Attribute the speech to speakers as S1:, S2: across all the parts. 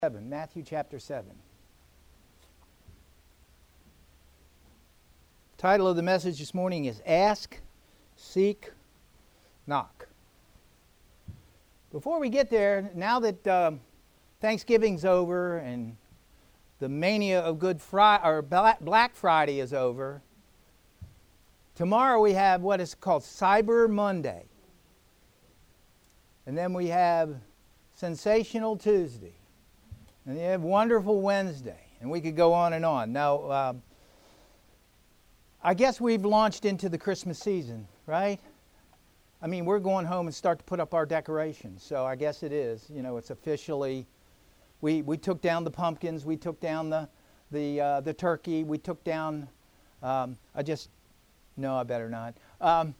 S1: Matthew chapter 7. The title of the message this morning is Ask, Seek, Knock. Before we get there, now that Thanksgiving's over and the mania of Black Friday is over, tomorrow we have what is called Cyber Monday. And then we have Sensational Tuesday. And you have Wonderful Wednesday, and we could go on and on. Now, I guess we've launched into the Christmas season, right? I mean, we're going home and start to put up our decorations, so I guess it is. You know, it's officially. We took down the pumpkins, we took down the turkey, we took down. I better not.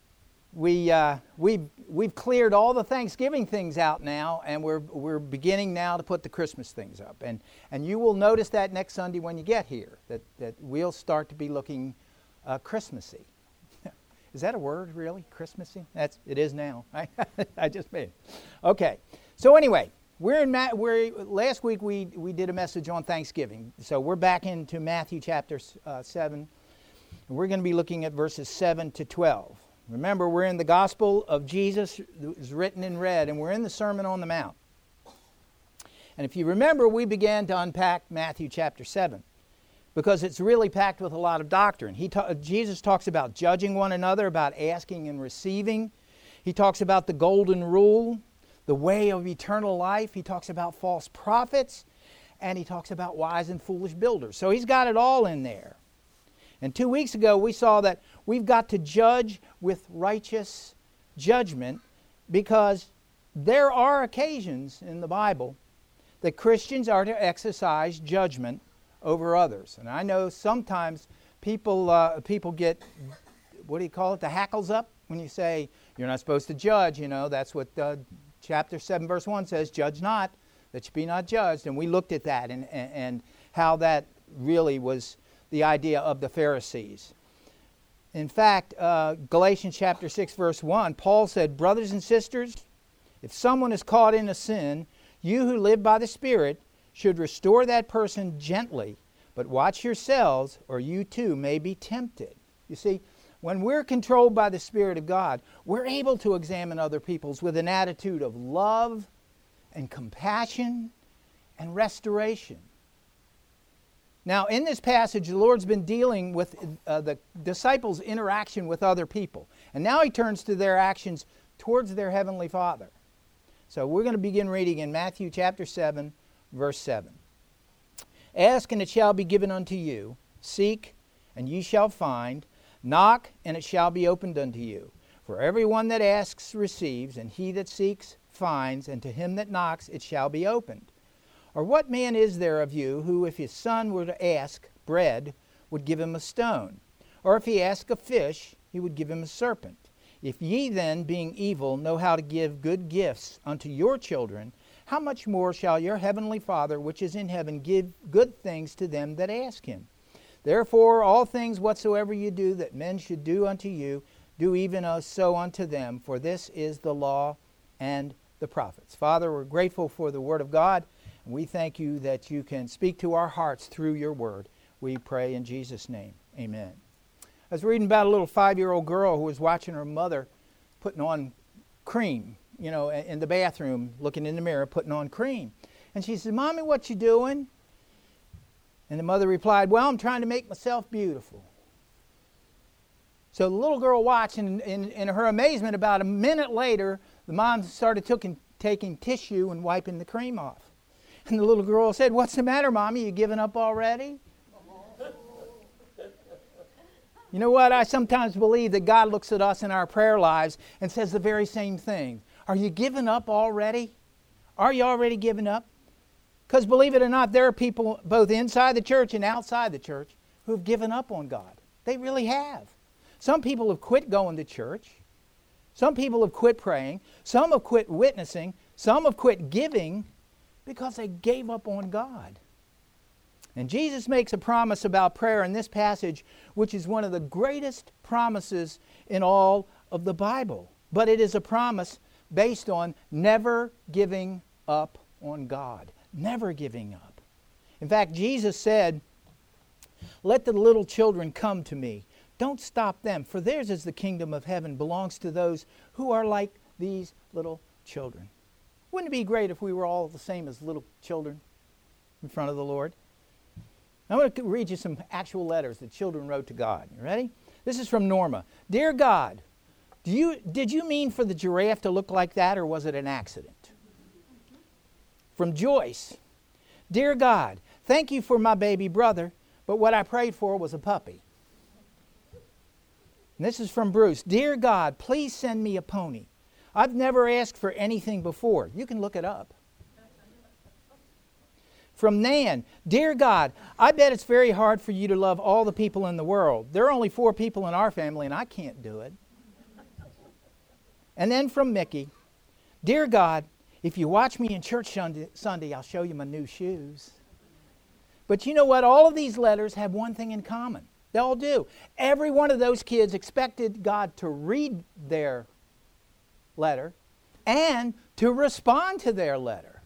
S1: We've cleared all the Thanksgiving things out now, and we're beginning now to put the Christmas things up. And you will notice that next Sunday when you get here, that we'll start to be looking Christmassy. Is that a word, really? Christmassy? It is now. I just made it. Okay. So anyway, last week we did a message on Thanksgiving. So we're back into Matthew chapter 7, and we're going to be looking at verses 7 to 12. Remember, we're in the Gospel of Jesus, it was written in red, and we're in the Sermon on the Mount. And if you remember, we began to unpack Matthew chapter 7 because it's really packed with a lot of doctrine. Jesus talks about judging one another, about asking and receiving. He talks about the golden rule, the way of eternal life. He talks about false prophets, and he talks about wise and foolish builders. So he's got it all in there. And 2 weeks ago, we saw that we've got to judge with righteous judgment because there are occasions in the Bible that Christians are to exercise judgment over others. And I know sometimes people get, what do you call it, the hackles up when you say, you're not supposed to judge. You know, that's what chapter 7, verse 1 says, judge not, that you be not judged. And we looked at that and how that really was the idea of the Pharisees. In fact, Galatians chapter 6, verse 1, Paul said, brothers and sisters, if someone is caught in a sin, you who live by the Spirit should restore that person gently, but watch yourselves, or you too may be tempted. You see, when we're controlled by the Spirit of God, we're able to examine other people's with an attitude of love and compassion and restoration. Now, in this passage, the Lord's been dealing with the disciples' interaction with other people. And now he turns to their actions towards their Heavenly Father. So we're going to begin reading in Matthew chapter 7, verse 7. Ask, and it shall be given unto you. Seek, and ye shall find. Knock, and it shall be opened unto you. For everyone that asks receives, and he that seeks finds, and to him that knocks it shall be opened. Or what man is there of you who, if his son were to ask bread, would give him a stone? Or if he ask a fish, he would give him a serpent? If ye then, being evil, know how to give good gifts unto your children, how much more shall your heavenly Father, which is in heaven, give good things to them that ask him? Therefore, all things whatsoever you do that men should do unto you, do even so unto them, for this is the law and the prophets. Father, we're grateful for the Word of God. We thank you that you can speak to our hearts through your word. We pray in Jesus' name. Amen. I was reading about a little 5-year-old girl who was watching her mother putting on cream, you know, in the bathroom, looking in the mirror, putting on cream. And she said, Mommy, what you doing? And the mother replied, well, I'm trying to make myself beautiful. So the little girl watched, and in her amazement, about a minute later, the mom started taking tissue and wiping the cream off. And the little girl said, what's the matter, Mommy? You giving up already? You know what? I sometimes believe that God looks at us in our prayer lives and says the very same thing. Are you giving up already? Are you already giving up? Because believe it or not, there are people both inside the church and outside the church who have given up on God. They really have. Some people have quit going to church. Some people have quit praying. Some have quit witnessing. Some have quit giving because they gave up on God. And Jesus makes a promise about prayer in this passage, which is one of the greatest promises in all of the Bible. But it is a promise based on never giving up on God. never giving up. In fact, Jesus said, "Let the little children come to me. Don't stop them, for theirs is the kingdom of heaven, belongs to those who are like these little children." Wouldn't it be great if we were all the same as little children in front of the Lord? I'm going to read you some actual letters that children wrote to God. You ready? This is from Norma. "Dear God, did you mean for the giraffe to look like that, or was it an accident?" From Joyce. "Dear God, thank you for my baby brother, but what I prayed for was a puppy." And this is from Bruce. "Dear God, please send me a pony. I've never asked for anything before." You can look it up. From Nan. "Dear God, I bet it's very hard for you to love all the people in the world. There are only 4 people in our family, and I can't do it." And then from Mickey. "Dear God, if you watch me in church Sunday, I'll show you my new shoes." But you know what? All of these letters have one thing in common. They all do. Every one of those kids expected God to read their letter and to respond to their letter.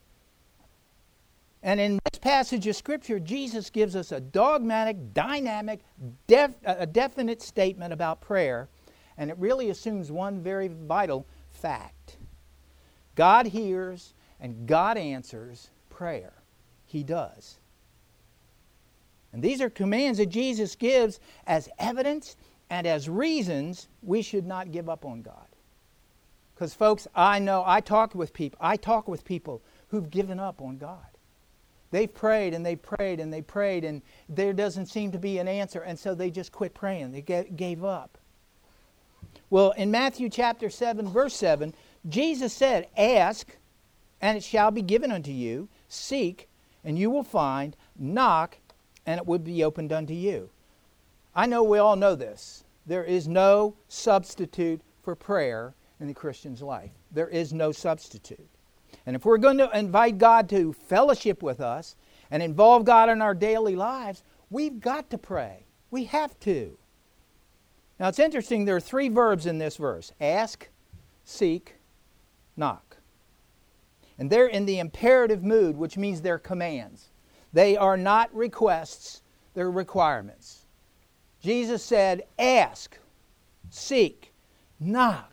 S1: And in this passage of Scripture, Jesus gives us a dogmatic, dynamic, a definite statement about prayer, and it really assumes one very vital fact. God hears and God answers prayer. He does. And these are commands that Jesus gives as evidence and as reasons we should not give up on God. Because folks, I know, I talk with people who've given up on God. They've prayed and they prayed and they prayed, and there doesn't seem to be an answer, and so they just quit praying. They gave up. Well, in Matthew chapter 7, verse 7, Jesus said, "Ask, and it shall be given unto you. Seek, and you will find. Knock, and it will be opened unto you." I know we all know this. There is no substitute for prayer in the Christian's life. There is no substitute. And if we're going to invite God to fellowship with us and involve God in our daily lives, we've got to pray. We have to. Now it's interesting, there are 3 verbs in this verse: ask, seek, knock. And they're in the imperative mood, which means they're commands. They are not requests, they're requirements. Jesus said, ask, seek, knock.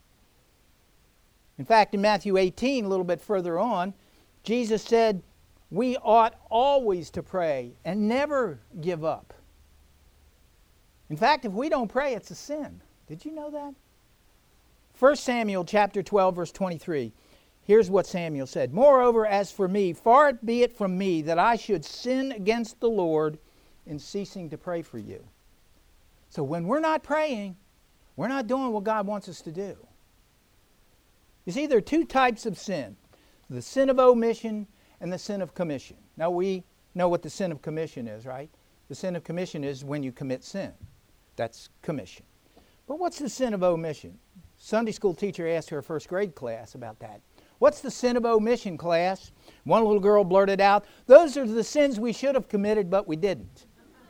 S1: In fact, in Matthew 18, a little bit further on, Jesus said, we ought always to pray and never give up. In fact, if we don't pray, it's a sin. Did you know that? 1 Samuel chapter 12, verse 23. Here's what Samuel said. "Moreover, as for me, far be it from me that I should sin against the Lord in ceasing to pray for you." So when we're not praying, we're not doing what God wants us to do. You see, there are 2 types of sin: the sin of omission and the sin of commission. Now we know what the sin of commission is, right? The sin of commission is when you commit sin. That's commission. But what's the sin of omission? Sunday school teacher asked her first grade class about that. What's the sin of omission, class? One little girl blurted out, "Those are the sins we should have committed, but we didn't."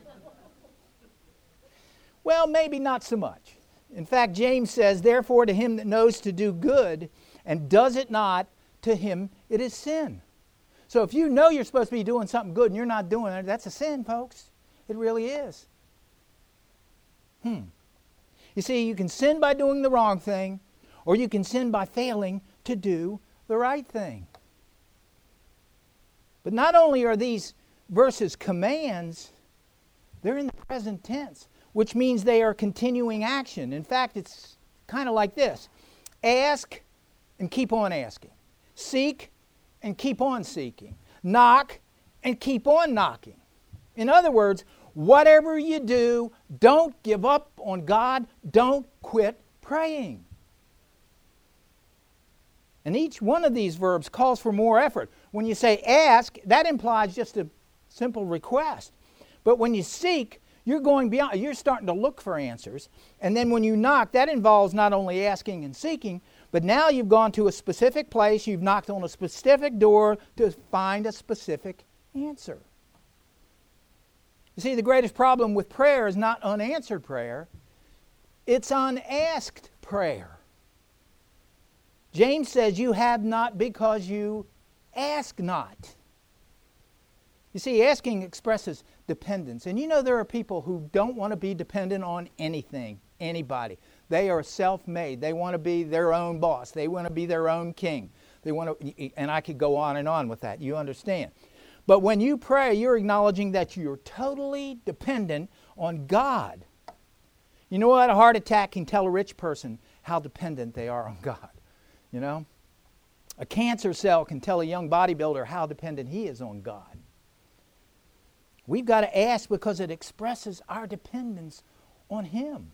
S1: Well, maybe not so much. In fact, James says, "Therefore to him that knows to do good and does it not, to him it is sin." So if you know you're supposed to be doing something good and you're not doing it, that's a sin, folks. It really is. You see, you can sin by doing the wrong thing, or you can sin by failing to do the right thing. But not only are these verses commands, they're in the present tense, which means they are continuing action. In fact, it's kind of like this: ask and keep on asking. Seek and keep on seeking. Knock and keep on knocking. In other words, whatever you do, don't give up on God. Don't quit praying. And each one of these verbs calls for more effort. When you say ask, that implies just a simple request. But when you seek, you're going beyond, you're starting to look for answers. And then when you knock, that involves not only asking and seeking, but now you've gone to a specific place, you've knocked on a specific door to find a specific answer. You see, the greatest problem with prayer is not unanswered prayer, it's unasked prayer. James says you have not because you ask not. You see, asking expresses dependence. And you know there are people who don't want to be dependent on anything, anybody. They are self-made. They want to be their own boss. They want to be their own king. They want to, and I could go on with that. You understand. But when you pray, you're acknowledging that you're totally dependent on God. You know what? A heart attack can tell a rich person how dependent they are on God. You know? A cancer cell can tell a young bodybuilder how dependent he is on God. We've got to ask because it expresses our dependence on Him.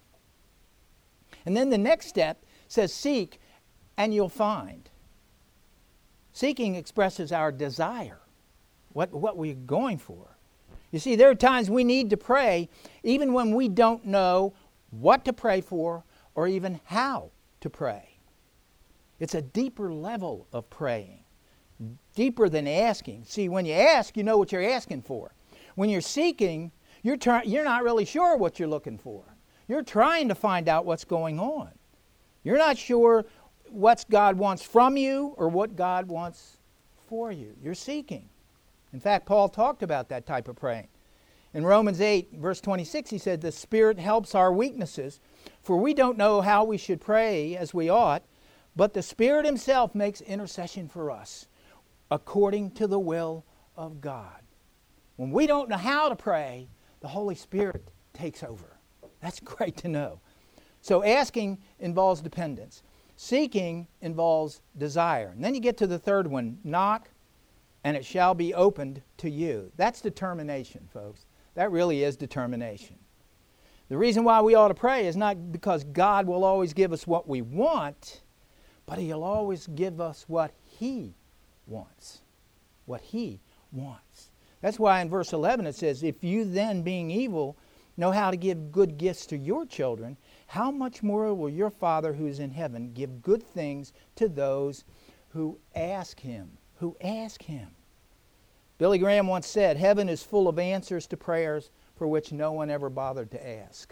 S1: And then the next step says, seek and you'll find. Seeking expresses our desire, what we're going for. You see, there are times we need to pray even when we don't know what to pray for or even how to pray. It's a deeper level of praying, deeper than asking. See, when you ask, you know what you're asking for. When you're seeking, you're not really sure what you're looking for. You're trying to find out what's going on. You're not sure what God wants from you or what God wants for you. You're seeking. In fact, Paul talked about that type of praying. In Romans 8, verse 26, he said, "The Spirit helps our weaknesses, for we don't know how we should pray as we ought, but the Spirit Himself makes intercession for us, according to the will of God." When we don't know how to pray, the Holy Spirit takes over. That's great to know. So asking involves dependence. Seeking involves desire. And then you get to the third one, knock, and it shall be opened to you. That's determination, folks. That really is determination. The reason why we ought to pray is not because God will always give us what we want, but He'll always give us what He wants. What He wants. That's why in verse 11 it says, "If you then, being evil, know how to give good gifts to your children, how much more will your Father who is in heaven give good things to those who ask Him?" Who ask Him. Billy Graham once said, "Heaven is full of answers to prayers for which no one ever bothered to ask."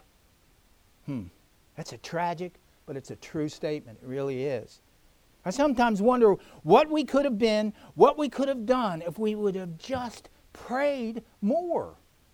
S1: That's a tragic, but it's a true statement. It really is. I sometimes wonder what we could have been, what we could have done if we would have just prayed more.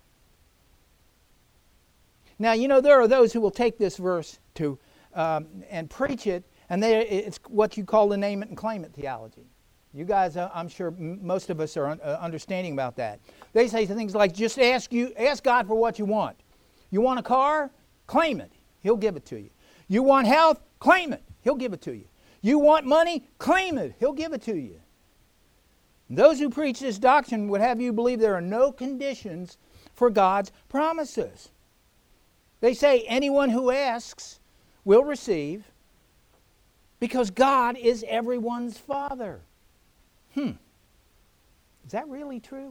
S1: Now, you know, there are those who will take this verse to and preach it, and it's what you call the name it and claim it theology. You guys, I'm sure most of us are understanding about that. They say things like, just ask God for what you want. You want a car? Claim it. He'll give it to you. You want health? Claim it. He'll give it to you. You want money? Claim it. He'll give it to you. And those who preach this doctrine would have you believe there are no conditions for God's promises. They say anyone who asks will receive because God is everyone's Father. Is that really true?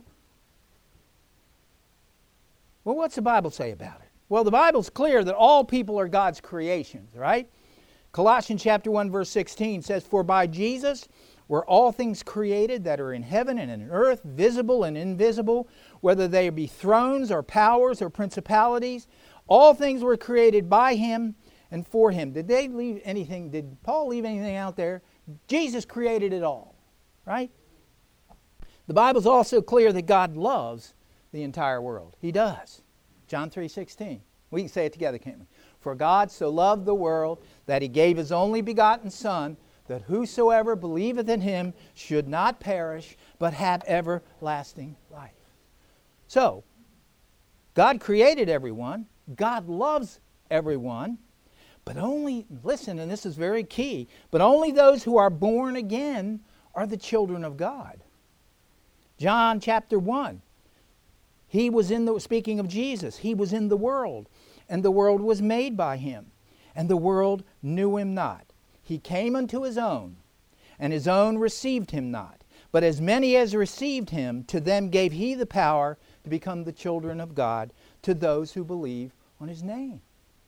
S1: Well, what's the Bible say about it? Well, the Bible's clear that all people are God's creations, right? Colossians chapter 1, verse 16 says, "For by Jesus were all things created that are in heaven and in earth, visible and invisible, whether they be thrones or powers or principalities. All things were created by Him and for Him." Did Paul leave anything out there? Jesus created it all, right? The Bible's also clear that God loves the entire world. He does. John 3:16. We can say it together, can't we? "For God so loved the world that He gave His only begotten Son, that whosoever believeth in Him should not perish, but have everlasting life." So, God created everyone. God loves everyone. But only, listen, and this is very key, but only those who are born again are the children of God. John chapter 1. Speaking of Jesus, He was in the world, and the world was made by Him, and the world knew Him not. He came unto His own, and His own received Him not. But as many as received Him, to them gave He the power to become the children of God, to those who believe on His name.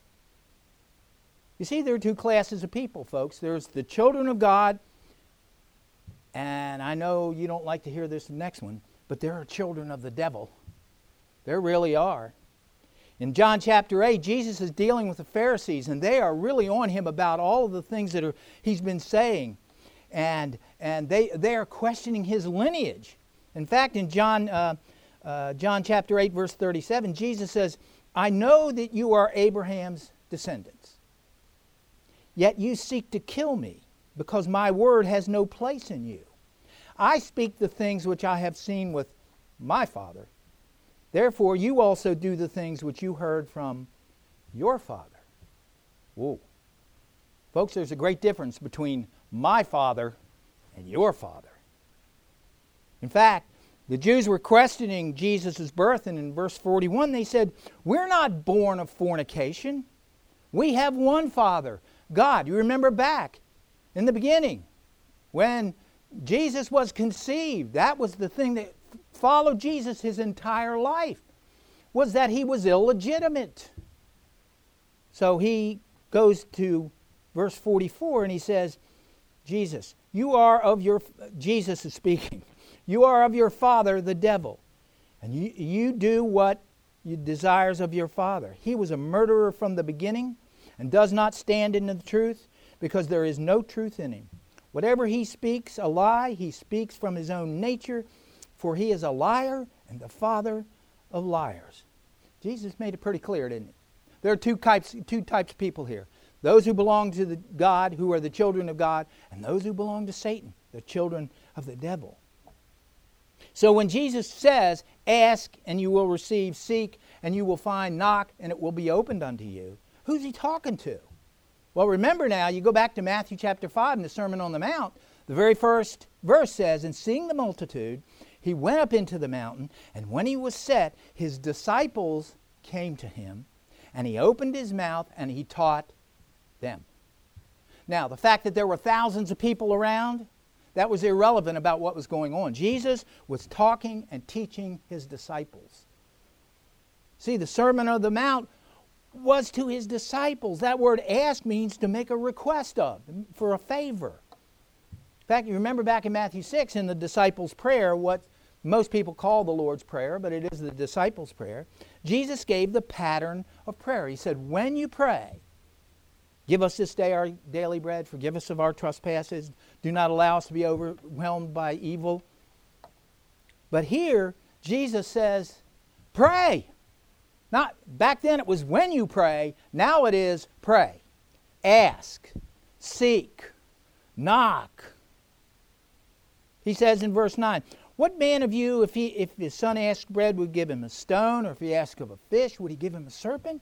S1: You see, there are two classes of people, folks. There's the children of God, and I know you don't like to hear this next one, but there are children of the devil. There really are. In John chapter 8, Jesus is dealing with the Pharisees, and they are really on Him about all of the things that He's been saying. and they are questioning his lineage. In fact, in John chapter 8, verse 37, Jesus says, I know that you are Abraham's descendants, yet you seek to kill me, because my word has no place in you. I speak the things which I have seen with my Father. Therefore, you also do the things which you heard from your father. Whoa. Folks, there's a great difference between my father and your father. In fact, the Jews were questioning Jesus' birth, and in verse 41 they said, we're not born of fornication. We have one Father, God. You remember back in the beginning when Jesus was conceived, that was the thing that followed Jesus his entire life, was that he was illegitimate. So he goes to verse 44 and he says, Jesus is speaking, you are of your father the devil, and you do what you desires of your father. He was a murderer from the beginning and does not stand in the truth, because there is no truth in him. Whatever he speaks a lie, he speaks from his own nature, for he is a liar and the father of liars. Jesus made it pretty clear, didn't he? There are two types of people here. Those who belong to God, who are the children of God, and those who belong to Satan, the children of the devil. So when Jesus says, ask and you will receive, seek and you will find, knock and it will be opened unto you, who's he talking to? Well, remember now, you go back to Matthew chapter 5 in the Sermon on the Mount, the very first verse says, and seeing the multitude, he went up into the mountain, and when he was set, his disciples came to him, and he opened his mouth and he taught them. Now, the fact that there were thousands of people around, that was irrelevant about what was going on. Jesus was talking and teaching his disciples. See, the Sermon on the Mount was to his disciples. That word ask means to make a request of, for a favor. In fact, you remember back in Matthew 6 in the disciples' prayer, what most people call the Lord's Prayer, but it is the disciples' prayer. Jesus gave the pattern of prayer. He said, when you pray, give us this day our daily bread, forgive us of our trespasses, do not allow us to be overwhelmed by evil. But here, Jesus says, pray. Not back then it was when you pray, now it is pray. Ask, seek, knock. He says in verse 9, what man of you, if his son asked bread, would give him a stone, or if he asked of a fish, would he give him a serpent?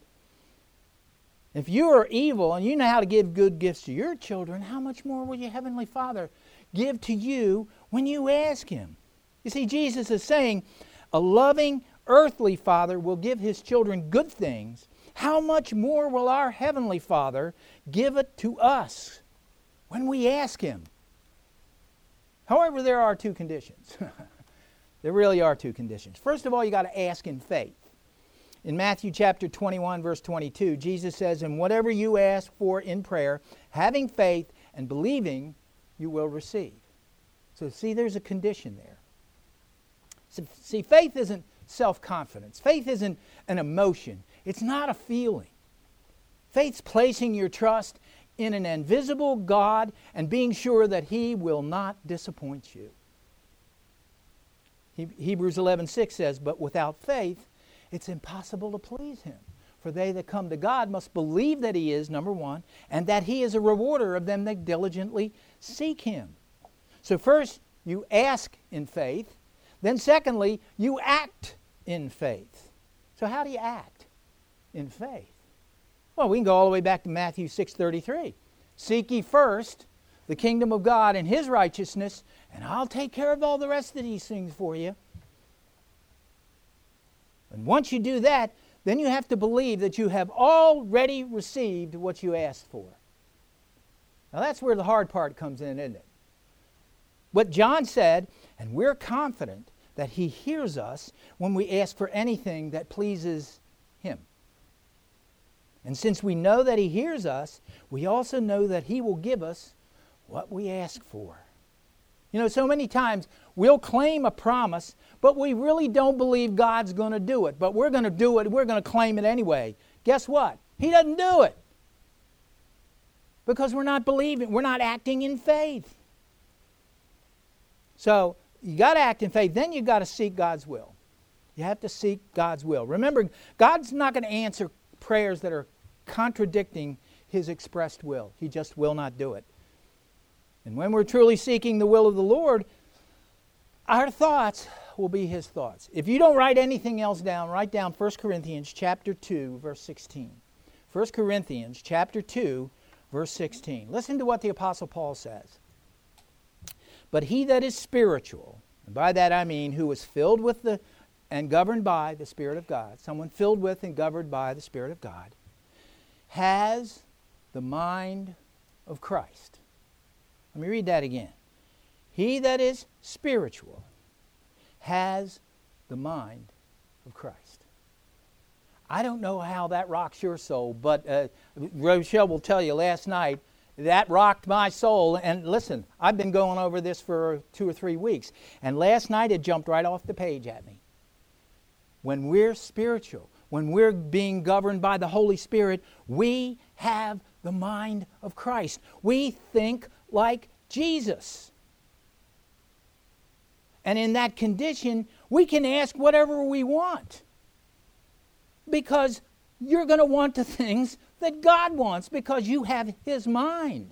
S1: If you are evil and you know how to give good gifts to your children, how much more will your heavenly Father give to you when you ask him? You see, Jesus is saying, a loving earthly Father will give his children good things. How much more will our heavenly Father give it to us when we ask him? However, there are two conditions. There really are two conditions. First of all, you got to ask in faith. In Matthew chapter 21, verse 22, Jesus says, and whatever you ask for in prayer, having faith and believing, you will receive. So see, there's a condition there. See, faith isn't self-confidence. Faith isn't an emotion. It's not a feeling. Faith's placing your trust in an invisible God and being sure that he will not disappoint you. Hebrews 11:6 says, but without faith, it's impossible to please him. For they that come to God must believe that he is, number one, and that he is a rewarder of them that diligently seek him. So first, you ask in faith. Then secondly, you act in faith. So how do you act in faith? Well, we can go all the way back to Matthew 6:33. Seek ye first the kingdom of God and his righteousness, and I'll take care of all the rest of these things for you. And once you do that, then you have to believe that you have already received what you asked for. Now that's where the hard part comes in, isn't it? What John said, and we're confident that he hears us when we ask for anything that pleases him. And since we know that he hears us, we also know that he will give us what we ask for. You know, so many times we'll claim a promise, but we really don't believe God's going to do it. But we're going to do it, we're going to claim it anyway. Guess what? He doesn't do it. Because we're not believing, we're not acting in faith. So you got to act in faith. Then you got to seek God's will. You have to seek God's will. Remember, God's not going to answer prayers that are contradicting His expressed will. He just will not do it. And when we're truly seeking the will of the Lord, our thoughts will be His thoughts. If you don't write anything else down, write down 1 Corinthians chapter 2, verse 16. 1 Corinthians chapter 2, verse 16. Listen to what the Apostle Paul says. But he that is spiritual, and by that I mean who is filled with and governed by the Spirit of God, someone filled with and governed by the Spirit of God, has the mind of Christ. Let me read that again. He that is spiritual has the mind of Christ. I don't know how that rocks your soul, but Rochelle will tell you last night, that rocked my soul. And listen, I've been going over this for 2 or 3 weeks. And last night it jumped right off the page at me. When we're spiritual, when we're being governed by the Holy Spirit, we have the mind of Christ. We think like Jesus. And in that condition, we can ask whatever we want. Because you're going to want the things that God wants because you have His mind.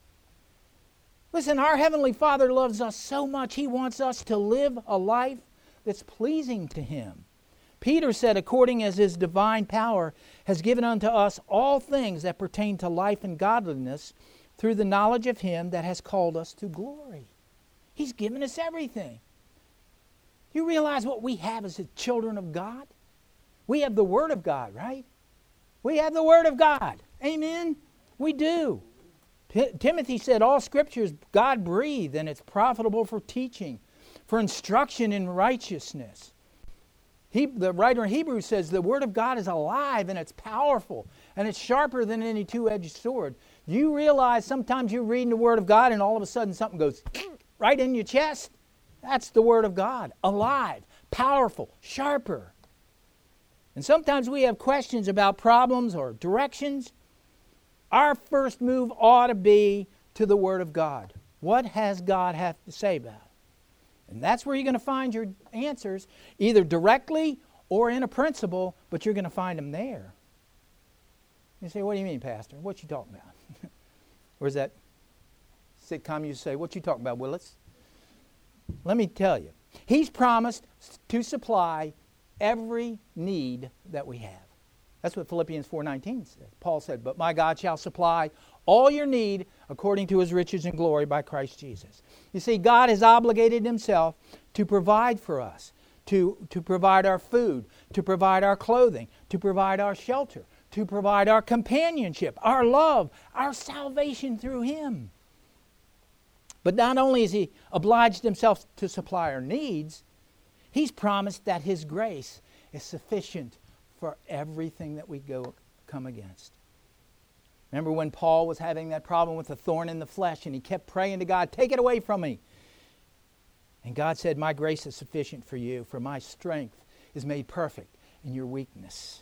S1: Listen, our Heavenly Father loves us so much, He wants us to live a life that's pleasing to Him. Peter said, according as His divine power has given unto us all things that pertain to life and godliness through the knowledge of Him that has called us to glory. He's given us everything. You realize what we have as the children of God? We have the Word of God, right? We have the Word of God. Amen? We do. Timothy said, all Scripture is God-breathed, and it's profitable for teaching, for instruction in righteousness. The writer in Hebrews says the Word of God is alive, and it's powerful, and it's sharper than any two-edged sword. You realize sometimes you're reading the Word of God, and all of a sudden something goes right in your chest? That's the Word of God. Alive, powerful, sharper. And sometimes we have questions about problems or directions. Our first move ought to be to the Word of God. What has God have to say about it? And that's where you're going to find your answers, either directly or in a principle, but you're going to find them there. You say, what do you mean, Pastor? What you talking about? Or is that sitcom you say, what you talking about, Willis? Let me tell you. He's promised to supply every need that we have. That's what Philippians 4:19 says. Paul said, but my God shall supply all your need according to His riches and glory by Christ Jesus. You see, God has obligated Himself to provide for us, to provide our food, to provide our clothing, to provide our shelter, to provide our companionship, our love, our salvation through Him. But not only has He obliged Himself to supply our needs, He's promised that His grace is sufficient for everything that we come against. Remember when Paul was having that problem with the thorn in the flesh and he kept praying to God, take it away from me. And God said, my grace is sufficient for you, for my strength is made perfect in your weakness.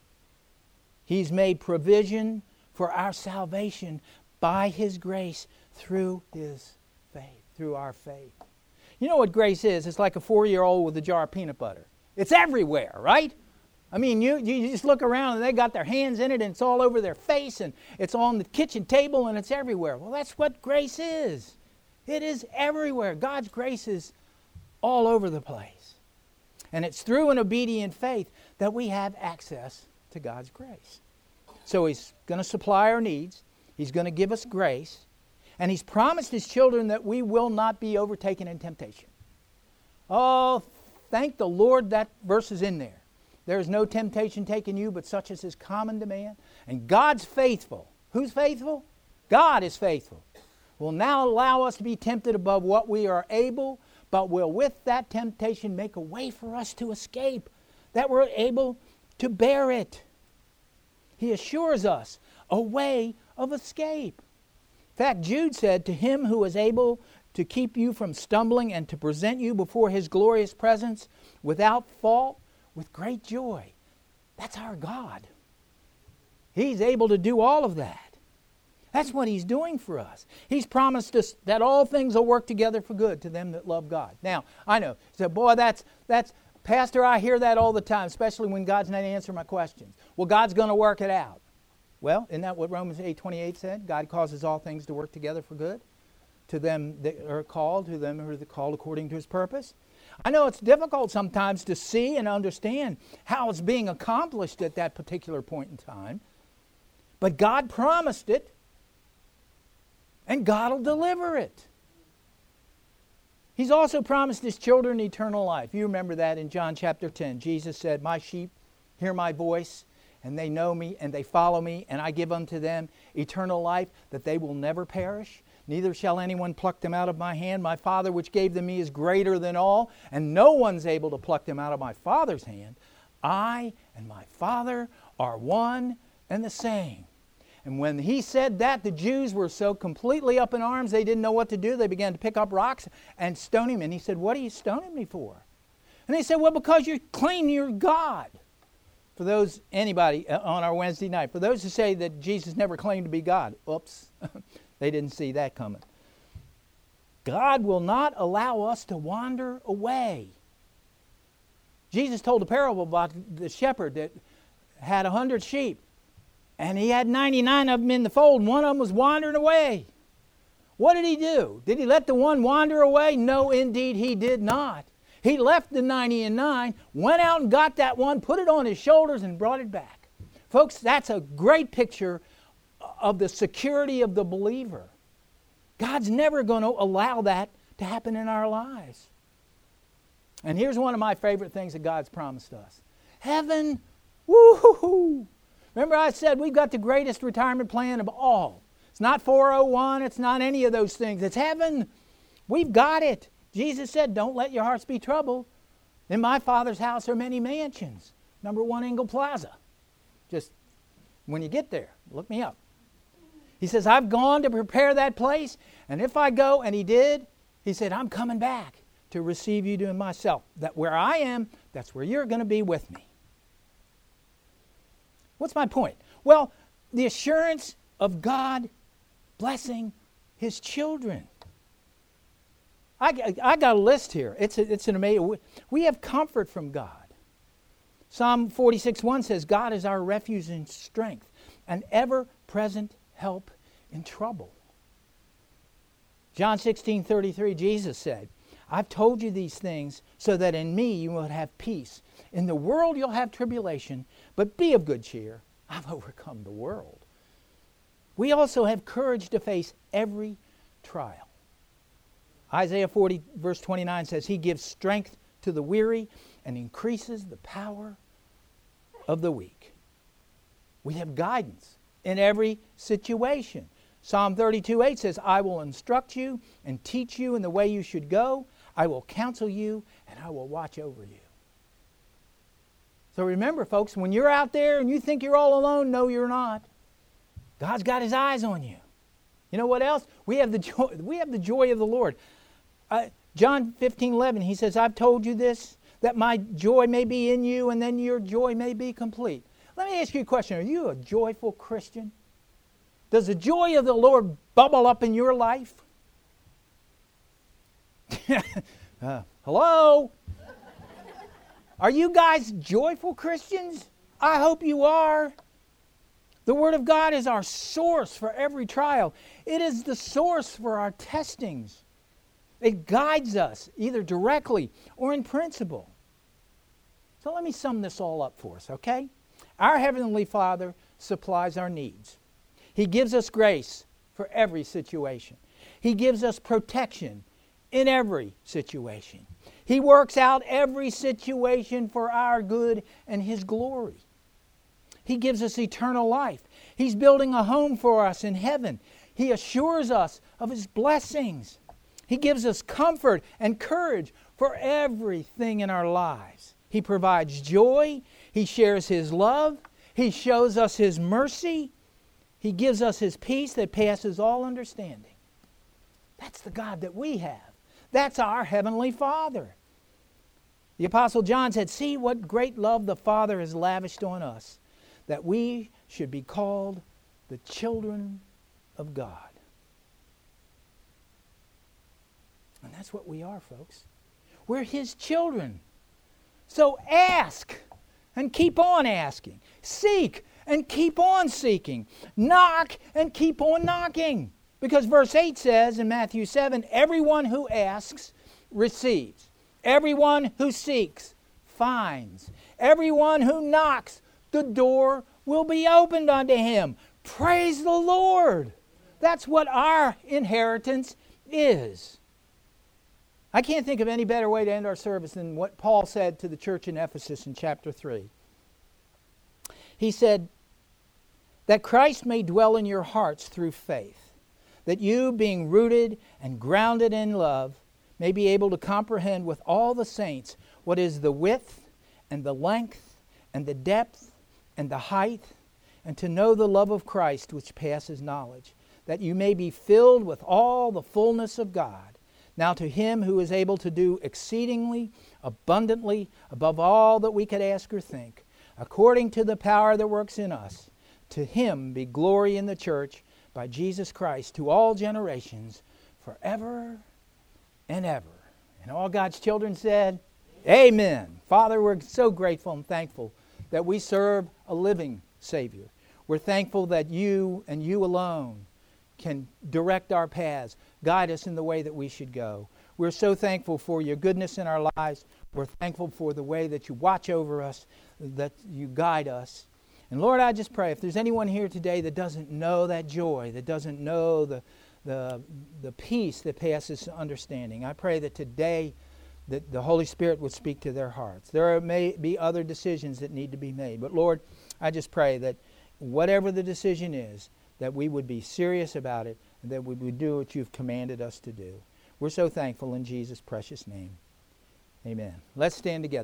S1: He's made provision for our salvation by His grace through His faith, through our faith. You know what grace is? It's like a 4-year-old with a jar of peanut butter. It's everywhere, right? I mean, you just look around and they got their hands in it and it's all over their face and it's on the kitchen table and it's everywhere. Well, that's what grace is. It is everywhere. God's grace is all over the place. And it's through an obedient faith that we have access to God's grace. So He's going to supply our needs. He's going to give us grace. And He's promised His children that we will not be overtaken in temptation. Oh, thank the Lord that verse is in there. There is no temptation taken you, but such as is common to man. And God's faithful. Who's faithful? God is faithful. Will now allow us to be tempted above what we are able, but will with that temptation make a way for us to escape, that we're able to bear it. He assures us a way of escape. In fact, Jude said, to Him who is able to keep you from stumbling and to present you before His glorious presence without fault, with great joy. That's our God. He's able to do all of that. That's what He's doing for us. He's promised us that all things will work together for good to them that love God. Now, I know, you say, boy, that's Pastor, I hear that all the time, especially when God's not answering my questions. Well, God's going to work it out. Well, isn't that what Romans 8:28 said? God causes all things to work together for good to them that are called, to them who are called according to His purpose. I know it's difficult sometimes to see and understand how it's being accomplished at that particular point in time. But God promised it, and God will deliver it. He's also promised His children eternal life. You remember that in John chapter 10. Jesus said, my sheep hear my voice, and they know me, and they follow me, and I give unto them eternal life, that they will never perish. Neither shall anyone pluck them out of my hand. My Father which gave them me is greater than all, and no one's able to pluck them out of my Father's hand. I and my Father are one and the same. And when He said that, the Jews were so completely up in arms, they didn't know what to do. They began to pick up rocks and stone Him. And He said, what are you stoning me for? And they said, well, because you claim you're God. For those, anybody on our Wednesday night, for those who say that Jesus never claimed to be God, oops, they didn't see that coming. God will not allow us to wander away. Jesus told a parable about the shepherd that had 100 sheep. And he had 99 of them in the fold, and one of them was wandering away. What did he do? Did he let the one wander away? No, indeed, he did not. He left the 99, went out and got that one, put it on his shoulders, and brought it back. Folks, that's a great picture of the security of the believer. God's never going to allow that to happen in our lives. And here's one of my favorite things that God's promised us. Heaven, woo-hoo-hoo. Remember I said we've got the greatest retirement plan of all. It's not 401, it's not any of those things. It's heaven. We've got it. Jesus said, don't let your hearts be troubled. In my Father's house are many mansions. Number 1 Engle Plaza. Just when you get there, look me up. He says, I've gone to prepare that place, and if I go, and He did, He said, I'm coming back to receive you to myself. That where I am, that's where you're going to be with me. What's my point? Well, the assurance of God blessing His children. I got a list here. It's an amazing. We have comfort from God. Psalm 46:1 says, God is our refuge and strength, an ever-present help in trouble. John 16:33, Jesus said, I've told you these things so that in me you will have peace. In the world you'll have tribulation, but be of good cheer. I've overcome the world. We also have courage to face every trial. Isaiah 40 verse 29 says, He gives strength to the weary and increases the power of the weak. We have guidance in every situation. Psalm 32:8 says, I will instruct you and teach you in the way you should go. I will counsel you and I will watch over you. So remember, folks, when you're out there and you think you're all alone, no, you're not. God's got His eyes on you. You know what else? We have the joy of the Lord. John 15:11, He says, I've told you this, that my joy may be in you, and then your joy may be complete. Let me ask you a question. Are you a joyful Christian? Does the joy of the Lord bubble up in your life? Hello? Are you guys joyful Christians? I hope you are. The Word of God is our source for every trial. It is the source for our testings. It guides us either directly or in principle. So let me sum this all up for us, okay? Our Heavenly Father supplies our needs. He gives us grace for every situation. He gives us protection in every situation. He works out every situation for our good and His glory. He gives us eternal life. He's building a home for us in heaven. He assures us of His blessings. He gives us comfort and courage for everything in our lives. He provides joy. He shares His love. He shows us His mercy. He gives us His peace that passes all understanding. That's the God that we have. That's our Heavenly Father. The Apostle John said, see what great love the Father has lavished on us, that we should be called the children of God. And that's what we are, folks. We're His children. So ask and keep on asking. Seek and keep on seeking. Knock and keep on knocking. Because verse 8 says in Matthew 7, everyone who asks receives. Everyone who seeks finds. Everyone who knocks, the door will be opened unto him. Praise the Lord. That's what our inheritance is. I can't think of any better way to end our service than what Paul said to the church in Ephesus in chapter 3. He said, that Christ may dwell in your hearts through faith, that you, being rooted and grounded in love, may be able to comprehend with all the saints what is the width and the length and the depth and the height, and to know the love of Christ which passes knowledge, that you may be filled with all the fullness of God. Now to Him who is able to do exceedingly abundantly above all that we could ask or think, according to the power that works in us, to Him be glory in the church by Jesus Christ to all generations forever and ever. And all God's children said, Amen. Father, we're so grateful and thankful that we serve a living Savior. We're thankful that You and You alone can direct our paths, guide us in the way that we should go. We're so thankful for Your goodness in our lives. We're thankful for the way that You watch over us, that You guide us. And Lord, I just pray if there's anyone here today that doesn't know that joy, that doesn't know the peace that passes understanding, I pray that today that the Holy Spirit would speak to their hearts. There may be other decisions that need to be made. But Lord, I just pray that whatever the decision is, that we would be serious about it and that we would do what You've commanded us to do. We're so thankful in Jesus' precious name. Amen. Let's stand together.